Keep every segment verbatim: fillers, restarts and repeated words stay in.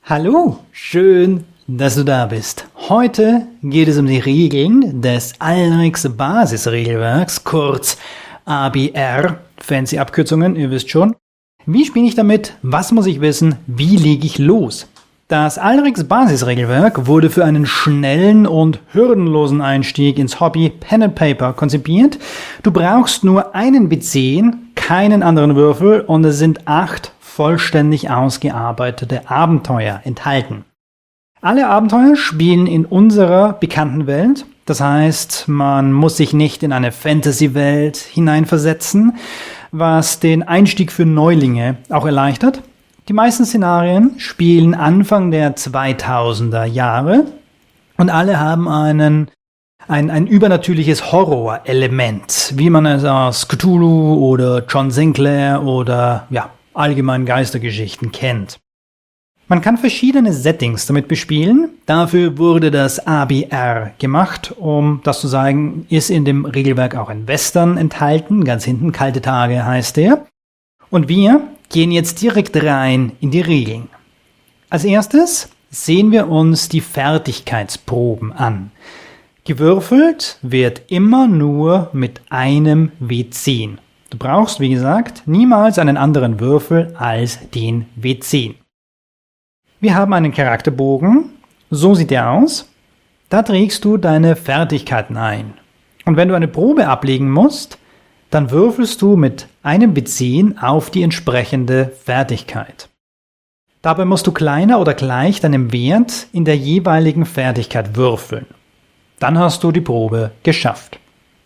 Hallo, schön, dass du da bist. Heute geht es um die Regeln des Alrix Basisregelwerks, kurz A B R, fancy Abkürzungen, ihr wisst schon. Wie spiele ich damit? Was muss ich wissen? Wie lege ich los? Das Alrix Basisregelwerk wurde für einen schnellen und hürdenlosen Einstieg ins Hobby Pen and Paper konzipiert. Du brauchst nur einen B zehn, keinen anderen Würfel und es sind acht vollständig ausgearbeitete Abenteuer enthalten. Alle Abenteuer spielen in unserer bekannten Welt. Das heißt, man muss sich nicht in eine Fantasy-Welt hineinversetzen, was den Einstieg für Neulinge auch erleichtert. Die meisten Szenarien spielen Anfang der zweitausender Jahre und alle haben einen, ein, ein übernatürliches Horrorelement, wie man es aus Cthulhu oder John Sinclair oder ja, allgemein Geistergeschichten kennt. Man kann verschiedene Settings damit bespielen. Dafür wurde das A B R gemacht, um das zu sagen, ist in dem Regelwerk auch ein Western enthalten. Ganz hinten, Kalte Tage heißt der. Und wir gehen jetzt direkt rein in die Regeln. Als erstes sehen wir uns die Fertigkeitsproben an. Gewürfelt wird immer nur mit einem W zehn. Du brauchst, wie gesagt, niemals einen anderen Würfel als den W zehn. Wir haben einen Charakterbogen. So sieht der aus. Da trägst du deine Fertigkeiten ein. Und wenn du eine Probe ablegen musst, dann würfelst du mit einem W zehn auf die entsprechende Fertigkeit. Dabei musst du kleiner oder gleich deinem Wert in der jeweiligen Fertigkeit würfeln. Dann hast du die Probe geschafft.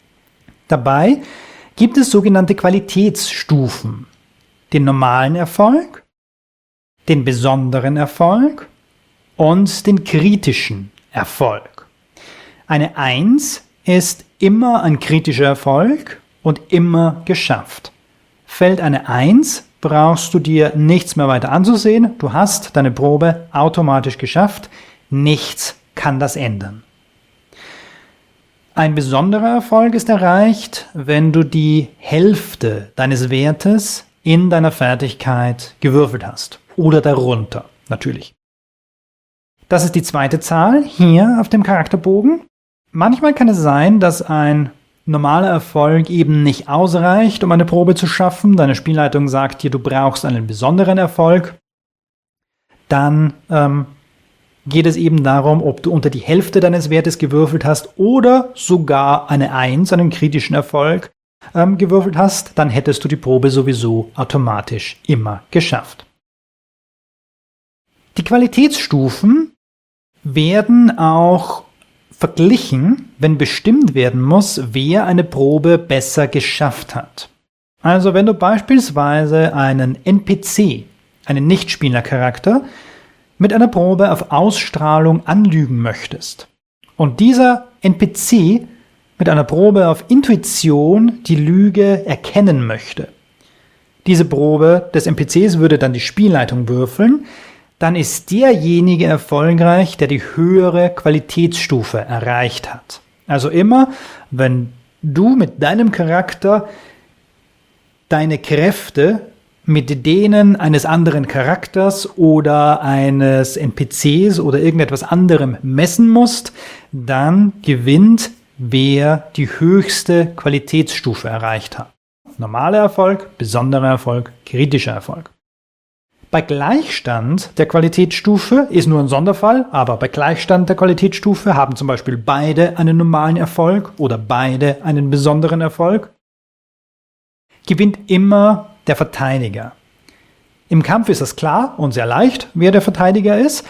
Dabei gibt es sogenannte Qualitätsstufen. Den normalen Erfolg, den besonderen Erfolg und den kritischen Erfolg. Eine eins ist immer ein kritischer Erfolg und immer geschafft. Fällt eine eins, brauchst du dir nichts mehr weiter anzusehen. Du hast deine Probe automatisch geschafft. Nichts kann das ändern. Ein besonderer Erfolg ist erreicht, wenn du die Hälfte deines Wertes in deiner Fertigkeit gewürfelt hast. Oder darunter, natürlich. Das ist die zweite Zahl hier auf dem Charakterbogen. Manchmal kann es sein, dass ein normaler Erfolg eben nicht ausreicht, um eine Probe zu schaffen. Deine Spielleitung sagt dir, du brauchst einen besonderen Erfolg. Dann ähm, geht es eben darum, ob du unter die Hälfte deines Wertes gewürfelt hast oder sogar eine eins, einen kritischen Erfolg ähm, gewürfelt hast. Dann hättest du die Probe sowieso automatisch immer geschafft. Die Qualitätsstufen werden auch verglichen, wenn bestimmt werden muss, wer eine Probe besser geschafft hat. Also wenn du beispielsweise einen N P C, einen Nichtspielercharakter, mit einer Probe auf Ausstrahlung anlügen möchtest und dieser N P C mit einer Probe auf Intuition die Lüge erkennen möchte. Diese Probe des N P Cs würde dann die Spielleitung würfeln, dann ist derjenige erfolgreich, der die höhere Qualitätsstufe erreicht hat. Also immer, wenn du mit deinem Charakter deine Kräfte mit denen eines anderen Charakters oder eines N P Cs oder irgendetwas anderem messen musst, dann gewinnt, wer die höchste Qualitätsstufe erreicht hat. Normaler Erfolg, besonderer Erfolg, kritischer Erfolg. Bei Gleichstand der Qualitätsstufe ist nur ein Sonderfall, aber bei Gleichstand der Qualitätsstufe haben zum Beispiel beide einen normalen Erfolg oder beide einen besonderen Erfolg. Gewinnt immer der Verteidiger. Im Kampf ist das klar und sehr leicht, wer der Verteidiger ist.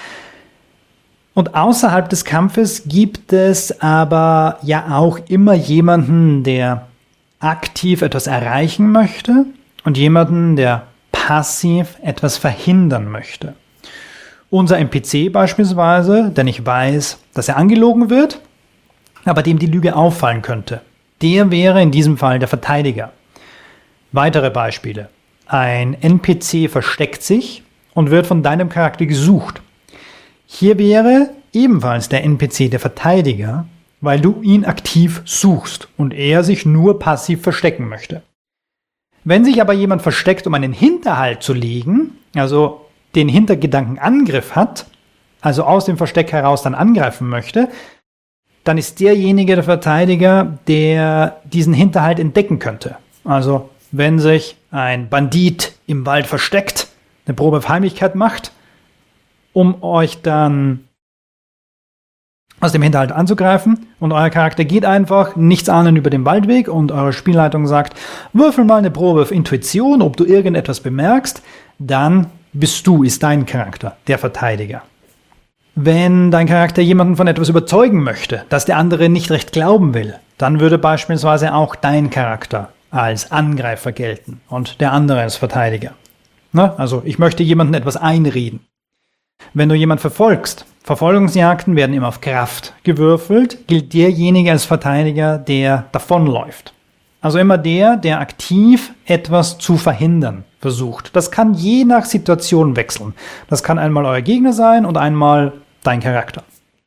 Und außerhalb des Kampfes gibt es aber ja auch immer jemanden, der aktiv etwas erreichen möchte und jemanden, der passiv etwas verhindern möchte. Unser N P C beispielsweise, der nicht weiß, dass er angelogen wird, aber dem die Lüge auffallen könnte, der wäre in diesem Fall der Verteidiger. Weitere Beispiele. Ein N P C versteckt sich und wird von deinem Charakter gesucht. Hier wäre ebenfalls der N P C der Verteidiger, weil du ihn aktiv suchst und er sich nur passiv verstecken möchte. Wenn sich aber jemand versteckt, um einen Hinterhalt zu legen, also den Hintergedanken Angriff hat, also aus dem Versteck heraus dann angreifen möchte, dann ist derjenige der Verteidiger, der diesen Hinterhalt entdecken könnte. Also wenn sich ein Bandit im Wald versteckt, eine Probe auf Heimlichkeit macht, um euch dann aus dem Hinterhalt anzugreifen und euer Charakter geht einfach nichts ahnend über den Waldweg und eure Spielleitung sagt, würfel mal eine Probe auf Intuition, ob du irgendetwas bemerkst, dann bist du, ist dein Charakter, der Verteidiger. Wenn dein Charakter jemanden von etwas überzeugen möchte, das der andere nicht recht glauben will, dann würde beispielsweise auch dein Charakter als Angreifer gelten und der andere als Verteidiger. Na, also ich möchte jemandem etwas einreden. Wenn du jemanden verfolgst, Verfolgungsjagden werden immer auf Kraft gewürfelt, gilt derjenige als Verteidiger, der davonläuft. Also immer der, der aktiv etwas zu verhindern versucht. Das kann je nach Situation wechseln. Das kann einmal euer Gegner sein und einmal dein Charakter.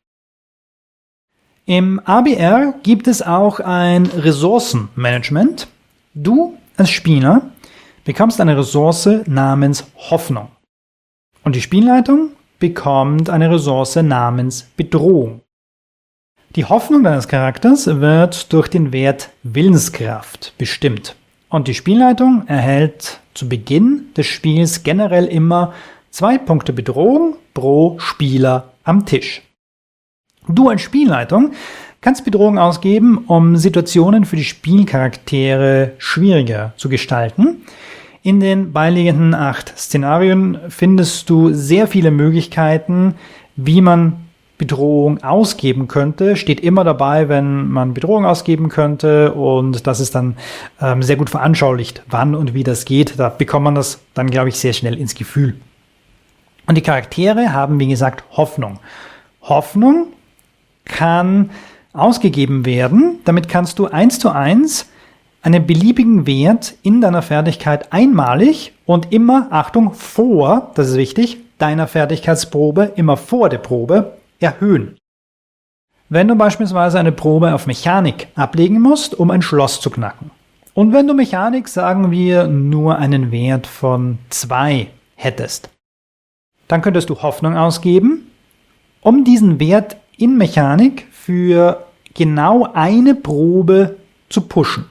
Im A B R gibt es auch ein Ressourcenmanagement. Du als Spieler bekommst eine Ressource namens Hoffnung. Und die Spielleitung bekommt eine Ressource namens Bedrohung. Die Hoffnung deines Charakters wird durch den Wert Willenskraft bestimmt. Und die Spielleitung erhält zu Beginn des Spiels generell immer zwei Punkte Bedrohung pro Spieler am Tisch. Du als Spielleitung kannst Bedrohung ausgeben, um Situationen für die Spielcharaktere schwieriger zu gestalten. In den beiliegenden acht Szenarien findest du sehr viele Möglichkeiten, wie man Bedrohung ausgeben könnte. Steht immer dabei, wenn man Bedrohung ausgeben könnte, und das ist dann ähm, sehr gut veranschaulicht, wann und wie das geht. Da bekommt man das dann, glaube ich, sehr schnell ins Gefühl. Und die Charaktere haben, wie gesagt, Hoffnung. Hoffnung kann ausgegeben werden. Damit kannst du eins zu eins einen beliebigen Wert in deiner Fertigkeit einmalig und immer, Achtung, vor, das ist wichtig, deiner Fertigkeitsprobe, immer vor der Probe, erhöhen. Wenn du beispielsweise eine Probe auf Mechanik ablegen musst, um ein Schloss zu knacken. Und wenn du Mechanik, sagen wir, nur einen Wert von zwei hättest, dann könntest du Hoffnung ausgeben, um diesen Wert in Mechanik für genau eine Probe zu pushen.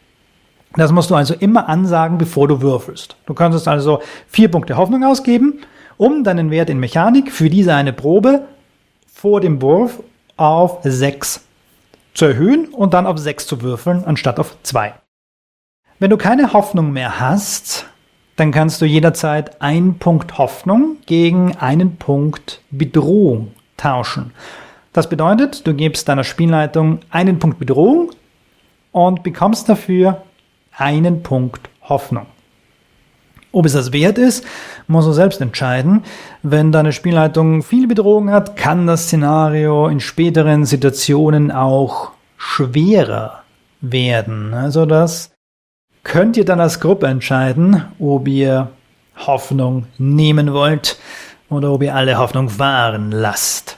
Das musst du also immer ansagen, bevor du würfelst. Du könntest also vier Punkte Hoffnung ausgeben, um deinen Wert in Mechanik für diese eine Probe vor dem Wurf auf sechs zu erhöhen und dann auf sechs zu würfeln, anstatt auf zwei. Wenn du keine Hoffnung mehr hast, dann kannst du jederzeit einen Punkt Hoffnung gegen einen Punkt Bedrohung tauschen. Das bedeutet, du gibst deiner Spielleitung einen Punkt Bedrohung und bekommst dafür einen Punkt Hoffnung. Ob es das wert ist, musst du selbst entscheiden. Wenn deine Spielleitung viel Bedrohung hat, kann das Szenario in späteren Situationen auch schwerer werden. Also das könnt ihr dann als Gruppe entscheiden, ob ihr Hoffnung nehmen wollt oder ob ihr alle Hoffnung fahren lasst.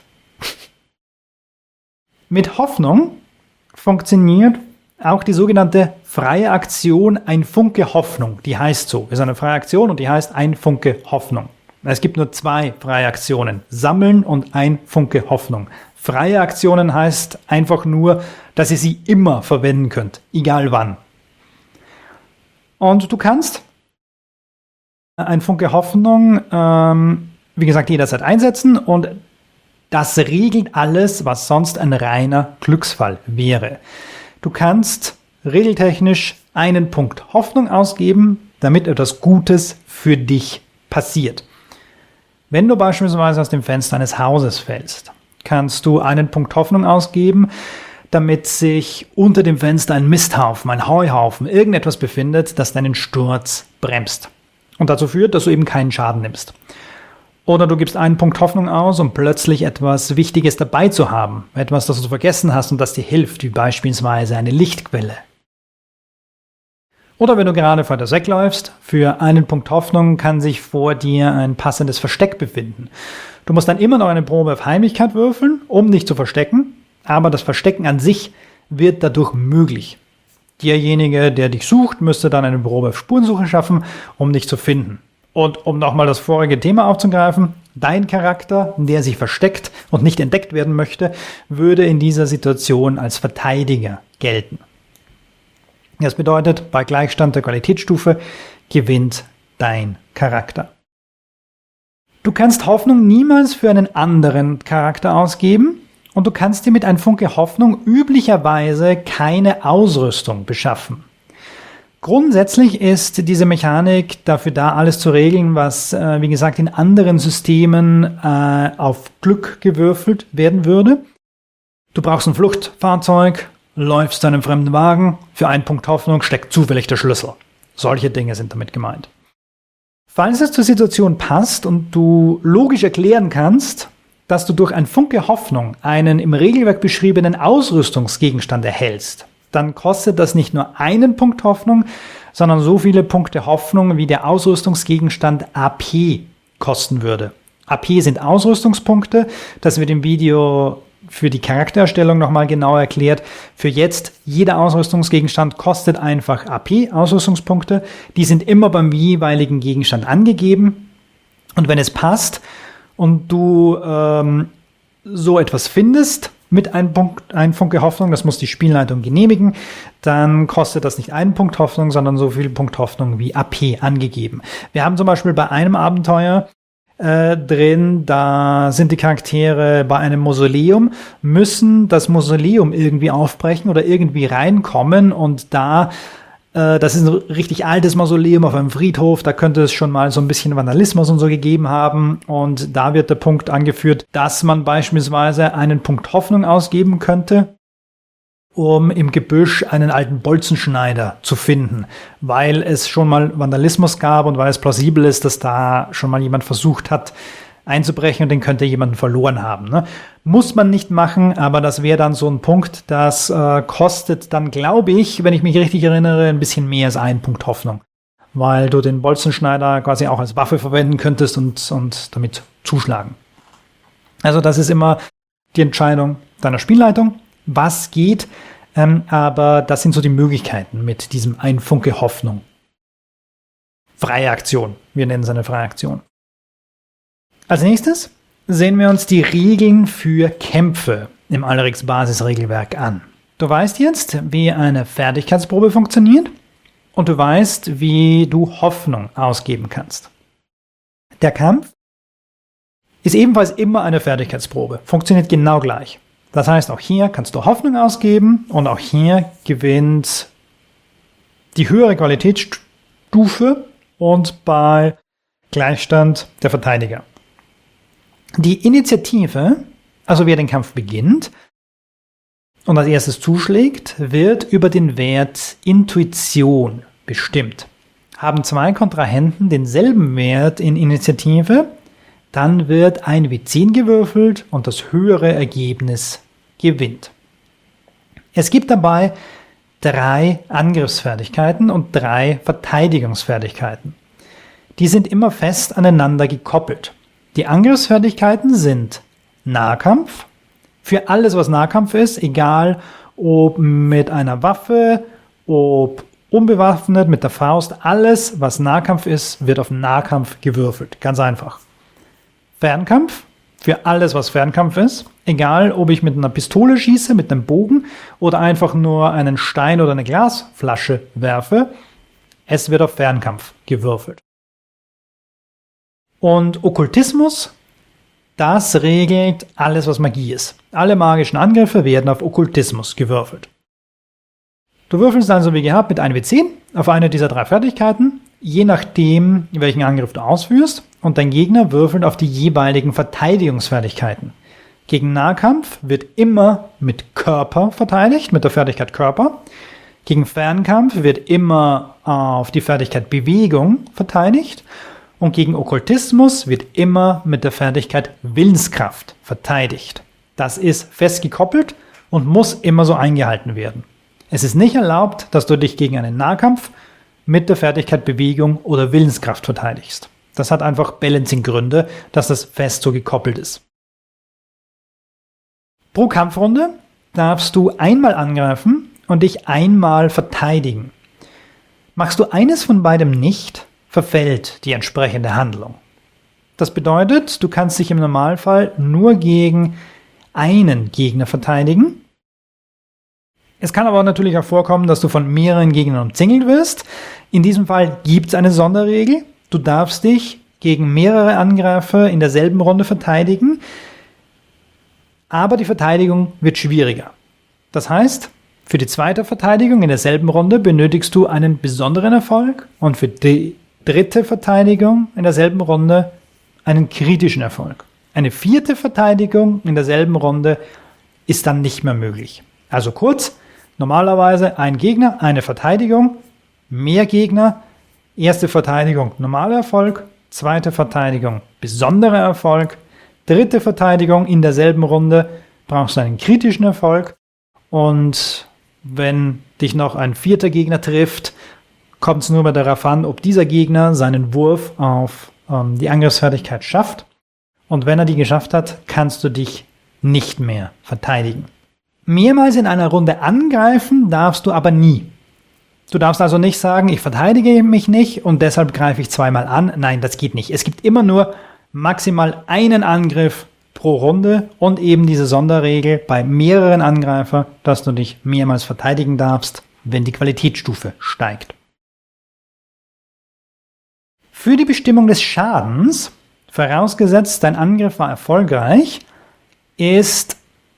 Mit Hoffnung funktioniert auch die sogenannte freie Aktion Ein Funke Hoffnung. Die heißt so, ist eine freie Aktion und die heißt Ein Funke Hoffnung. Es gibt nur zwei freie Aktionen, Sammeln und Ein Funke Hoffnung. Freie Aktionen heißt einfach nur, dass ihr sie immer verwenden könnt, egal wann. Und du kannst Ein Funke Hoffnung, ähm, wie gesagt, jederzeit einsetzen, und das regelt alles, was sonst ein reiner Glücksfall wäre. Du kannst regeltechnisch einen Punkt Hoffnung ausgeben, damit etwas Gutes für dich passiert. Wenn du beispielsweise aus dem Fenster eines Hauses fällst, kannst du einen Punkt Hoffnung ausgeben, damit sich unter dem Fenster ein Misthaufen, ein Heuhaufen, irgendetwas befindet, das deinen Sturz bremst und dazu führt, dass du eben keinen Schaden nimmst. Oder du gibst einen Punkt Hoffnung aus, um plötzlich etwas Wichtiges dabei zu haben. Etwas, das du vergessen hast und das dir hilft, wie beispielsweise eine Lichtquelle. Oder wenn du gerade vor der Säck läufst, für einen Punkt Hoffnung kann sich vor dir ein passendes Versteck befinden. Du musst dann immer noch eine Probe auf Heimlichkeit würfeln, um dich zu verstecken, aber das Verstecken an sich wird dadurch möglich. Derjenige, der dich sucht, müsste dann eine Probe auf Spurensuche schaffen, um dich zu finden. Und um nochmal das vorige Thema aufzugreifen, dein Charakter, der sich versteckt und nicht entdeckt werden möchte, würde in dieser Situation als Verteidiger gelten. Das bedeutet, bei Gleichstand der Qualitätsstufe gewinnt dein Charakter. Du kannst Hoffnung niemals für einen anderen Charakter ausgeben und du kannst dir mit einem Funke Hoffnung üblicherweise keine Ausrüstung beschaffen. Grundsätzlich ist diese Mechanik dafür da, alles zu regeln, was, äh, wie gesagt, in anderen Systemen äh, auf Glück gewürfelt werden würde. Du brauchst ein Fluchtfahrzeug, läufst zu einem fremden Wagen, für einen Punkt Hoffnung steckt zufällig der Schlüssel. Solche Dinge sind damit gemeint. Falls es zur Situation passt und du logisch erklären kannst, dass du durch ein Funke Hoffnung einen im Regelwerk beschriebenen Ausrüstungsgegenstand erhältst, dann kostet das nicht nur einen Punkt Hoffnung, sondern so viele Punkte Hoffnung, wie der Ausrüstungsgegenstand A P kosten würde. A P sind Ausrüstungspunkte, das wird im Video für die Charaktererstellung nochmal genauer erklärt. Für jetzt, jeder Ausrüstungsgegenstand kostet einfach A P, Ausrüstungspunkte. Die sind immer beim jeweiligen Gegenstand angegeben. Und wenn es passt und du ähm, so etwas findest, mit einem Punkt, ein Funke Hoffnung, das muss die Spielleitung genehmigen, dann kostet das nicht einen Punkt Hoffnung, sondern so viel Punkt Hoffnung wie A P angegeben. Wir haben zum Beispiel bei einem Abenteuer äh, drin, da sind die Charaktere bei einem Mausoleum, müssen das Mausoleum irgendwie aufbrechen oder irgendwie reinkommen und da das ist ein richtig altes Mausoleum auf einem Friedhof, da könnte es schon mal so ein bisschen Vandalismus und so gegeben haben und da wird der Punkt angeführt, dass man beispielsweise einen Punkt Hoffnung ausgeben könnte, um im Gebüsch einen alten Bolzenschneider zu finden, weil es schon mal Vandalismus gab und weil es plausibel ist, dass da schon mal jemand versucht hat einzubrechen und den könnte jemanden verloren haben. Ne? Muss man nicht machen, aber das wäre dann so ein Punkt, das äh, kostet dann, glaube ich, wenn ich mich richtig erinnere, ein bisschen mehr als einen Punkt Hoffnung, weil du den Bolzenschneider quasi auch als Waffe verwenden könntest und, und damit zuschlagen. Also das ist immer die Entscheidung deiner Spielleitung, was geht, ähm, aber das sind so die Möglichkeiten mit diesem ein Funke Hoffnung. Freie Aktion, wir nennen es eine freie Aktion. Als nächstes sehen wir uns die Regeln für Kämpfe im Alrix Basisregelwerk an. Du weißt jetzt, wie eine Fertigkeitsprobe funktioniert und du weißt, wie du Hoffnung ausgeben kannst. Der Kampf ist ebenfalls immer eine Fertigkeitsprobe, funktioniert genau gleich. Das heißt, auch hier kannst du Hoffnung ausgeben und auch hier gewinnt die höhere Qualitätsstufe und bei Gleichstand der Verteidiger. Die Initiative, also wer den Kampf beginnt und als erstes zuschlägt, wird über den Wert Intuition bestimmt. Haben zwei Kontrahenten denselben Wert in Initiative, dann wird ein W zehn gewürfelt und das höhere Ergebnis gewinnt. Es gibt dabei drei Angriffsfertigkeiten und drei Verteidigungsfertigkeiten. Die sind immer fest aneinander gekoppelt. Die Angriffsfertigkeiten sind Nahkampf, für alles, was Nahkampf ist, egal ob mit einer Waffe, ob unbewaffnet, mit der Faust, alles, was Nahkampf ist, wird auf Nahkampf gewürfelt. Ganz einfach. Fernkampf, für alles, was Fernkampf ist, egal ob ich mit einer Pistole schieße, mit einem Bogen oder einfach nur einen Stein oder eine Glasflasche werfe, es wird auf Fernkampf gewürfelt. Und Okkultismus, das regelt alles, was Magie ist. Alle magischen Angriffe werden auf Okkultismus gewürfelt. Du würfelst also wie gehabt mit einem W zehn auf eine dieser drei Fertigkeiten, je nachdem, welchen Angriff du ausführst, und dein Gegner würfelt auf die jeweiligen Verteidigungsfertigkeiten. Gegen Nahkampf wird immer mit Körper verteidigt, mit der Fertigkeit Körper. Gegen Fernkampf wird immer auf die Fertigkeit Bewegung verteidigt. Und gegen Okkultismus wird immer mit der Fertigkeit Willenskraft verteidigt. Das ist fest gekoppelt und muss immer so eingehalten werden. Es ist nicht erlaubt, dass du dich gegen einen Nahkampf mit der Fertigkeit Bewegung oder Willenskraft verteidigst. Das hat einfach Balancing-Gründe, dass das fest so gekoppelt ist. Pro Kampfrunde darfst du einmal angreifen und dich einmal verteidigen. Machst du eines von beidem nicht, verfällt die entsprechende Handlung. Das bedeutet, du kannst dich im Normalfall nur gegen einen Gegner verteidigen. Es kann aber natürlich auch vorkommen, dass du von mehreren Gegnern umzingelt wirst. In diesem Fall gibt es eine Sonderregel. Du darfst dich gegen mehrere Angreifer in derselben Runde verteidigen, aber die Verteidigung wird schwieriger. Das heißt, für die zweite Verteidigung in derselben Runde benötigst du einen besonderen Erfolg und für die dritte Verteidigung in derselben Runde einen kritischen Erfolg. Eine vierte Verteidigung in derselben Runde ist dann nicht mehr möglich. Also kurz, normalerweise ein Gegner, eine Verteidigung, mehr Gegner, erste Verteidigung normaler Erfolg, zweite Verteidigung besonderer Erfolg, dritte Verteidigung in derselben Runde brauchst du einen kritischen Erfolg und wenn dich noch ein vierter Gegner trifft, kommt es nur mehr darauf an, ob dieser Gegner seinen Wurf auf ähm, die Angriffsfertigkeit schafft. Und wenn er die geschafft hat, kannst du dich nicht mehr verteidigen. Mehrmals in einer Runde angreifen darfst du aber nie. Du darfst also nicht sagen, ich verteidige mich nicht und deshalb greife ich zweimal an. Nein, das geht nicht. Es gibt immer nur maximal einen Angriff pro Runde und eben diese Sonderregel bei mehreren Angreifern, dass du dich mehrmals verteidigen darfst, wenn die Qualitätsstufe steigt. Für die Bestimmung des Schadens, vorausgesetzt dein Angriff war erfolgreich, ist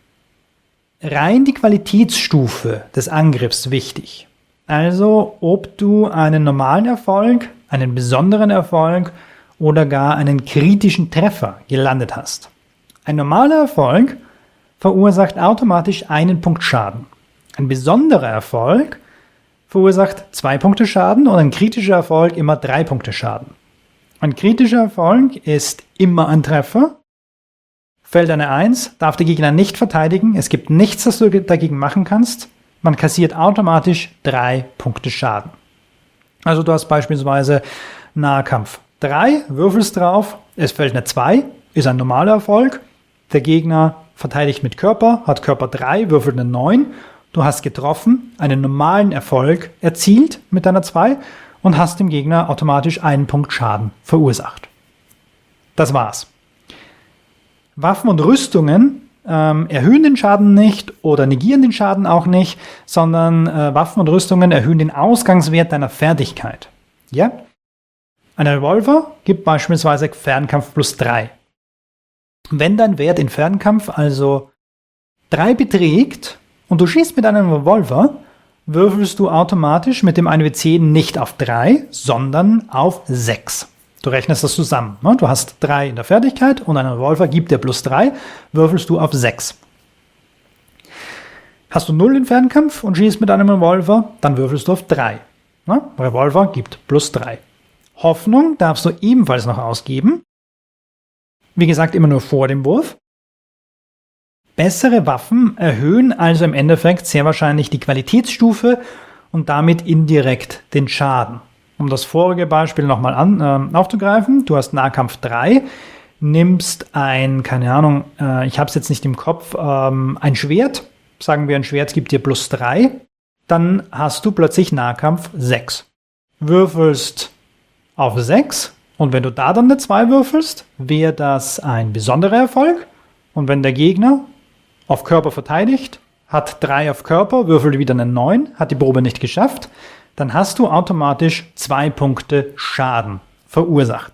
rein die Qualitätsstufe des Angriffs wichtig. Also ob du einen normalen Erfolg, einen besonderen Erfolg oder gar einen kritischen Treffer gelandet hast. Ein normaler Erfolg verursacht automatisch einen Punkt Schaden. Ein besonderer Erfolg verursacht zwei Punkte Schaden und ein kritischer Erfolg immer drei Punkte Schaden. Ein kritischer Erfolg ist immer ein Treffer. Fällt eine eins, darf der Gegner nicht verteidigen. Es gibt nichts, das du dagegen machen kannst. Man kassiert automatisch drei Punkte Schaden. Also du hast beispielsweise Nahkampf drei, würfelst drauf, es fällt eine zwei, ist ein normaler Erfolg. Der Gegner verteidigt mit Körper, hat Körper drei, würfelt eine neun. Du hast getroffen, einen normalen Erfolg erzielt mit deiner zwei und hast dem Gegner automatisch einen Punkt Schaden verursacht. Das war's. Waffen und Rüstungen ähm, erhöhen den Schaden nicht oder negieren den Schaden auch nicht, sondern äh, Waffen und Rüstungen erhöhen den Ausgangswert deiner Fertigkeit. Ja? Ein Revolver gibt beispielsweise Fernkampf plus drei. Wenn dein Wert in Fernkampf also drei beträgt und du schießt mit einem Revolver, würfelst du automatisch mit dem eins W zehn nicht auf drei, sondern auf sechs. Du rechnest das zusammen. Ne? Du hast drei in der Fertigkeit und ein Revolver gibt dir plus drei, würfelst du auf sechs. Hast du null in Fernkampf und schießt mit einem Revolver, dann würfelst du auf drei. Ne? Revolver gibt plus drei. Hoffnung darfst du ebenfalls noch ausgeben. Wie gesagt, immer nur vor dem Wurf. Bessere Waffen erhöhen also im Endeffekt sehr wahrscheinlich die Qualitätsstufe und damit indirekt den Schaden. Um das vorige Beispiel nochmal an, äh, aufzugreifen, du hast Nahkampf drei, nimmst ein, keine Ahnung, äh, ich habe es jetzt nicht im Kopf, ähm, ein Schwert, sagen wir ein Schwert gibt dir plus drei, dann hast du plötzlich Nahkampf sechs. Würfelst auf sechs und wenn du da dann eine zwei würfelst, wäre das ein besonderer Erfolg und wenn der Gegner auf Körper verteidigt, hat drei auf Körper, würfelt wieder eine neun, hat die Probe nicht geschafft, dann hast du automatisch zwei Punkte Schaden verursacht.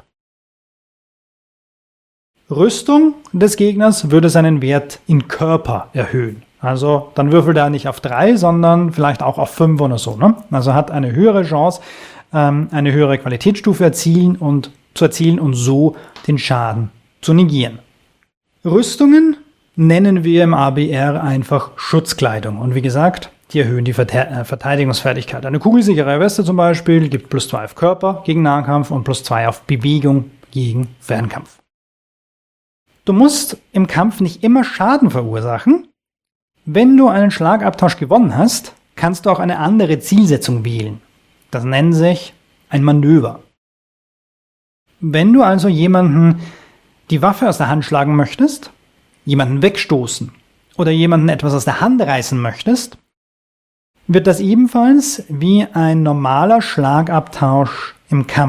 Rüstung des Gegners würde seinen Wert in Körper erhöhen. Also dann würfelt er nicht auf drei, sondern vielleicht auch auf fünf oder so. Ne? Also hat eine höhere Chance, ähm, eine höhere Qualitätsstufe erzielen und, zu erzielen und so den Schaden zu negieren. Rüstungen nennen wir im A B R einfach Schutzkleidung. Und wie gesagt, die erhöhen die Verteidigungsfertigkeit. Eine kugelsichere Weste zum Beispiel gibt plus zwei auf Körper gegen Nahkampf und plus zwei auf Bewegung gegen Fernkampf. Du musst im Kampf nicht immer Schaden verursachen. Wenn du einen Schlagabtausch gewonnen hast, kannst du auch eine andere Zielsetzung wählen. Das nennt sich ein Manöver. Wenn du also jemanden die Waffe aus der Hand schlagen möchtest, jemanden wegstoßen oder jemanden etwas aus der Hand reißen möchtest, wird das ebenfalls wie ein normaler Schlagabtausch im Kampf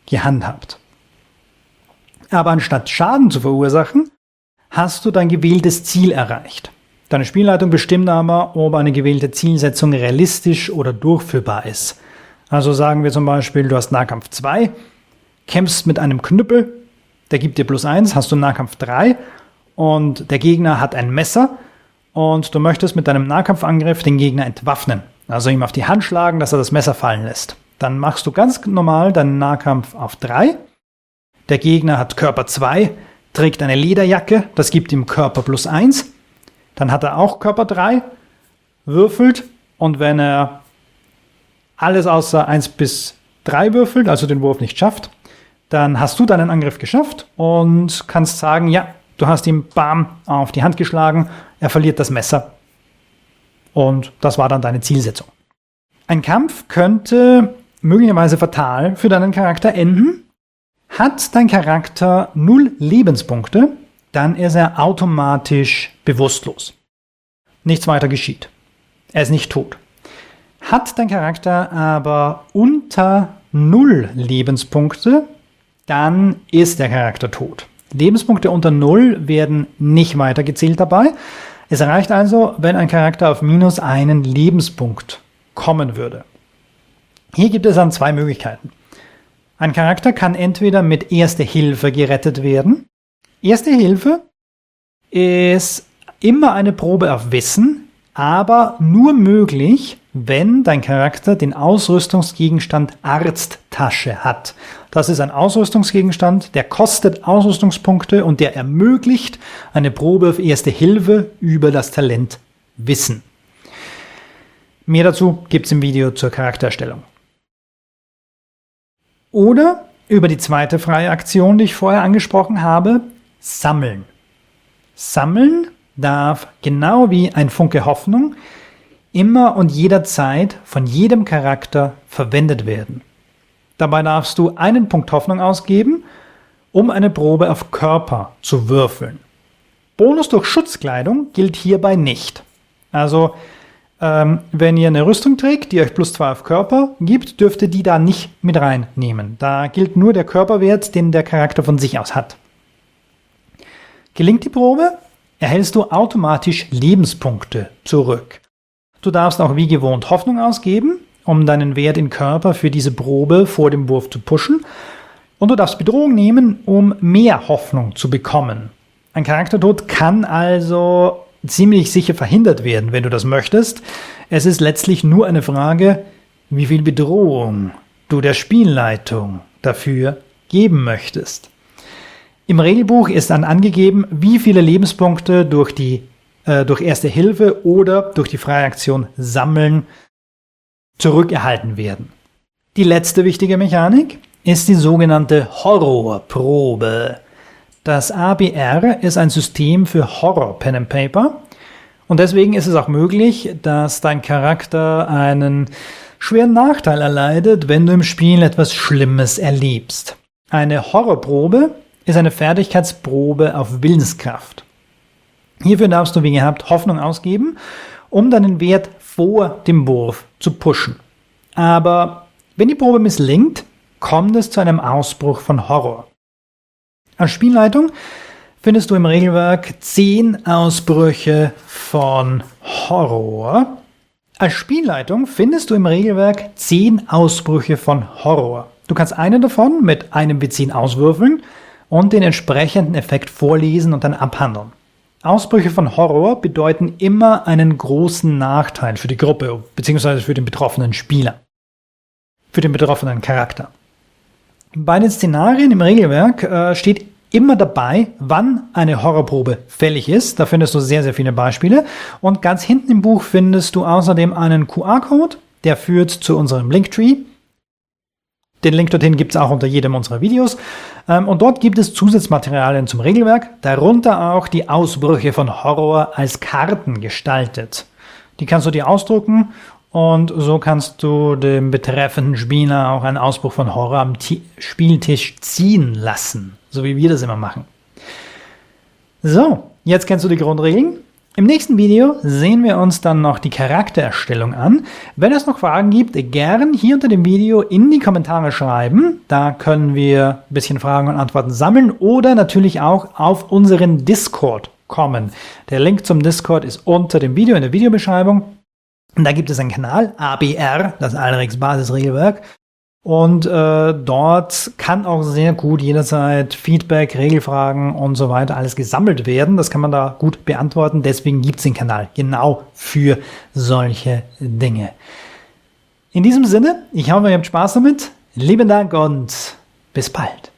gehandhabt. Aber anstatt Schaden zu verursachen, hast du dein gewähltes Ziel erreicht. Deine Spielleitung bestimmt aber, ob eine gewählte Zielsetzung realistisch oder durchführbar ist. Also sagen wir zum Beispiel, du hast Nahkampf zwei, kämpfst mit einem Knüppel, der gibt dir plus eins, hast du Nahkampf drei und der Gegner hat ein Messer und du möchtest mit deinem Nahkampfangriff den Gegner entwaffnen. Also ihm auf die Hand schlagen, dass er das Messer fallen lässt. Dann machst du ganz normal deinen Nahkampf auf drei. Der Gegner hat Körper zwei, trägt eine Lederjacke, das gibt ihm Körper plus eins. Dann hat er auch Körper drei, würfelt und wenn er alles außer eins bis drei würfelt, also den Wurf nicht schafft, dann hast du deinen Angriff geschafft und kannst sagen, ja, du hast ihm bam auf die Hand geschlagen, er verliert das Messer. Und das war dann deine Zielsetzung. Ein Kampf könnte möglicherweise fatal für deinen Charakter enden. Hat dein Charakter null Lebenspunkte, dann ist er automatisch bewusstlos. Nichts weiter geschieht. Er ist nicht tot. Hat dein Charakter aber unter null Lebenspunkte, dann ist der Charakter tot. Lebenspunkte unter null werden nicht weitergezählt dabei. Es reicht also, wenn ein Charakter auf minus einen Lebenspunkt kommen würde. Hier gibt es dann zwei Möglichkeiten. Ein Charakter kann entweder mit Erste Hilfe gerettet werden. Erste Hilfe ist immer eine Probe auf Wissen, aber nur möglich, wenn dein Charakter den Ausrüstungsgegenstand Arzttasche hat. Das ist ein Ausrüstungsgegenstand, der kostet Ausrüstungspunkte und der ermöglicht eine Probe auf Erste Hilfe über das Talent Wissen. Mehr dazu gibt's im Video zur Charaktererstellung. Oder über die zweite freie Aktion, die ich vorher angesprochen habe, Sammeln. Sammeln darf genau wie ein Funke Hoffnung immer und jederzeit von jedem Charakter verwendet werden. Dabei darfst du einen Punkt Hoffnung ausgeben, um eine Probe auf Körper zu würfeln. Bonus durch Schutzkleidung gilt hierbei nicht. Also, ähm, wenn ihr eine Rüstung trägt, die euch plus zwei auf Körper gibt, dürft ihr die da nicht mit reinnehmen. Da gilt nur der Körperwert, den der Charakter von sich aus hat. Gelingt die Probe, erhältst du automatisch Lebenspunkte zurück. Du darfst auch wie gewohnt Hoffnung ausgeben, um deinen Wert in Körper für diese Probe vor dem Wurf zu pushen. Und du darfst Bedrohung nehmen, um mehr Hoffnung zu bekommen. Ein Charaktertod kann also ziemlich sicher verhindert werden, wenn du das möchtest. Es ist letztlich nur eine Frage, wie viel Bedrohung du der Spielleitung dafür geben möchtest. Im Regelbuch ist dann angegeben, wie viele Lebenspunkte durch die äh, durch Erste Hilfe oder durch die freie Aktion Sammeln zurückerhalten werden. Die letzte wichtige Mechanik ist die sogenannte Horrorprobe. Das A B R ist ein System für Horror Pen and Paper und deswegen ist es auch möglich, dass dein Charakter einen schweren Nachteil erleidet, wenn du im Spiel etwas Schlimmes erlebst. Eine Horrorprobe ist eine Fertigkeitsprobe auf Willenskraft. Hierfür darfst du, wie gehabt, Hoffnung ausgeben, um deinen Wert vor dem Wurf zu pushen. Aber wenn die Probe misslingt, kommt es zu einem Ausbruch von Horror. Als Spielleitung findest du im Regelwerk zehn Ausbrüche von Horror. Als Spielleitung findest du im Regelwerk zehn Ausbrüche von Horror. Du kannst einen davon mit einem W zehn auswürfeln und den entsprechenden Effekt vorlesen und dann abhandeln. Ausbrüche von Horror bedeuten immer einen großen Nachteil für die Gruppe bzw. für den betroffenen Spieler, für den betroffenen Charakter. Bei den Szenarien im Regelwerk äh, steht immer dabei, wann eine Horrorprobe fällig ist. Da findest du sehr, sehr viele Beispiele. Und ganz hinten im Buch findest du außerdem einen Q R-Code, der führt zu unserem Linktree. Den Link dorthin gibt es auch unter jedem unserer Videos. Und dort gibt es Zusatzmaterialien zum Regelwerk, darunter auch die Ausbrüche von Horror als Karten gestaltet. Die kannst du dir ausdrucken und so kannst du dem betreffenden Spieler auch einen Ausbruch von Horror am T- Spieltisch ziehen lassen, so wie wir das immer machen. So, jetzt kennst du die Grundregeln. Im nächsten Video sehen wir uns dann noch die Charaktererstellung an. Wenn es noch Fragen gibt, gern hier unter dem Video in die Kommentare schreiben. Da können wir ein bisschen Fragen und Antworten sammeln oder natürlich auch auf unseren Discord kommen. Der Link zum Discord ist unter dem Video in der Videobeschreibung. Und da gibt es einen Kanal, A B R, das Alrix Basisregelwerk. Und äh, dort kann auch sehr gut jederzeit Feedback, Regelfragen und so weiter alles gesammelt werden. Das kann man da gut beantworten. Deswegen gibt es den Kanal genau für solche Dinge. In diesem Sinne, ich hoffe, ihr habt Spaß damit. Lieben Dank und bis bald.